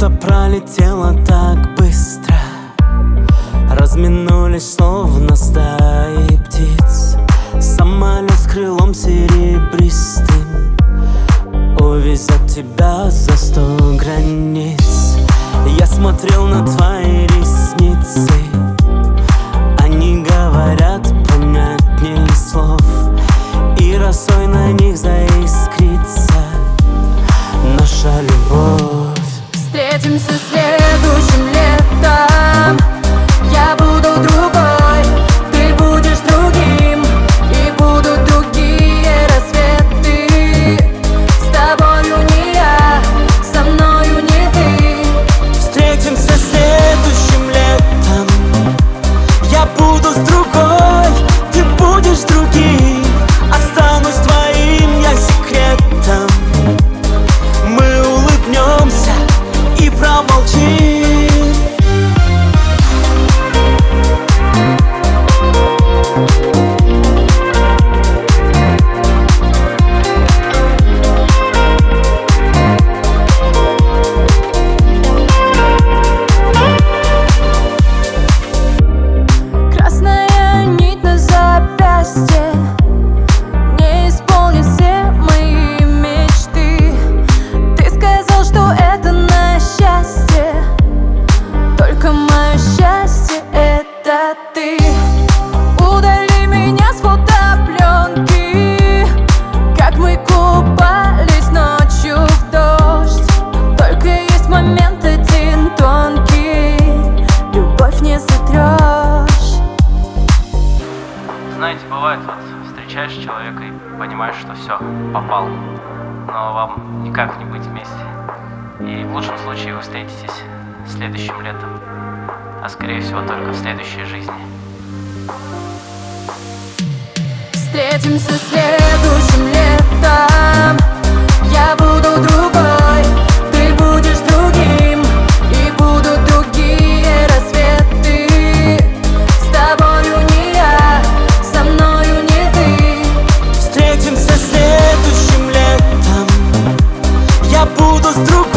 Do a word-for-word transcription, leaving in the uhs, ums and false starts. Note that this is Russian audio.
Лето пролетело так быстро, разминулись словно стаи птиц. Самолет с крылом серебристым увезет тебя за сто границ. Я смотрел на твои ресницы, они говорят понятнее слов, и росой на них заискрится наша любовь. Встретимся следующим летом. Я буду другой, ты будешь другим, и будут другие рассветы. С тобою не я, со мною не ты. Встретимся следующим летом. Я буду с другой, ты будешь другим, останусь твоим я секретом. Мы улыбнемся и промолчим. Красная нить на запястье не исполнит все мои мечты. Ты сказал, что это на счастье, только мое счастье — это ты. Удали меня с фотопленки, как мы купались ночью в дождь. Только есть момент один тонкий, любовь не сотрешь. Знаете, бывает, вот встречаешь человека и понимаешь, что все, попал, но вам никак не быть вместе. И в лучшем случае вы встретитесь следующим летом, а скорее всего только в следующей жизни. Встретимся следующим летом. Я буду другой, ты будешь другим, и будут другие рассветы. С тобою не я, со мною не ты. Встретимся следующим летом. Я буду с другой.